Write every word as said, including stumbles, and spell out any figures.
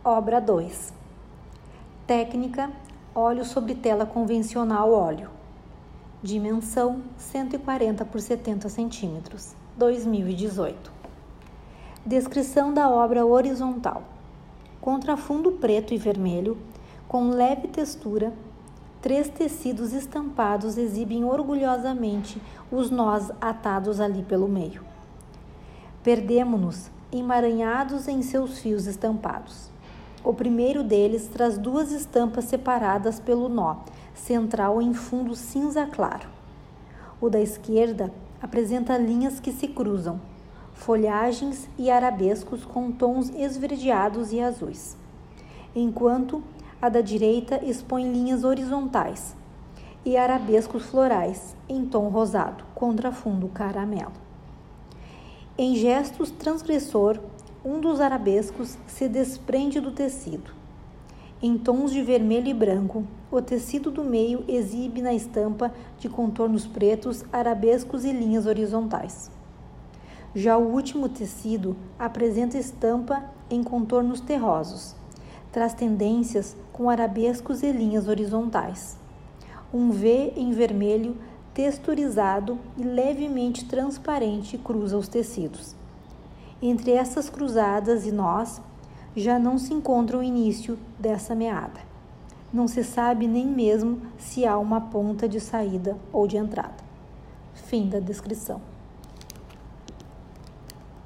Obra dois. Técnica: óleo sobre tela convencional óleo. Dimensão: cento e quarenta por setenta centímetros, dois mil e dezoito. Descrição da obra horizontal. Contrafundo preto e vermelho, com leve textura, três tecidos estampados exibem orgulhosamente os nós atados ali pelo meio. Perdemo-nos emaranhados em seus fios estampados. O primeiro deles traz duas estampas separadas pelo nó central em fundo cinza claro. O da esquerda apresenta linhas que se cruzam, folhagens e arabescos com tons esverdeados e azuis, enquanto a da direita expõe linhas horizontais e arabescos florais em tom rosado, contrafundo caramelo. Em gestos transgressor, um dos arabescos se desprende do tecido. Em tons de vermelho e branco, o tecido do meio exibe na estampa de contornos pretos, arabescos e linhas horizontais. Já o último tecido apresenta estampa em contornos terrosos, traz tendências com arabescos e linhas horizontais. Um V em vermelho texturizado e levemente transparente cruza os tecidos. Entre essas cruzadas e nós, já não se encontra o início dessa meada. Não se sabe nem mesmo se há uma ponta de saída ou de entrada. Fim da descrição.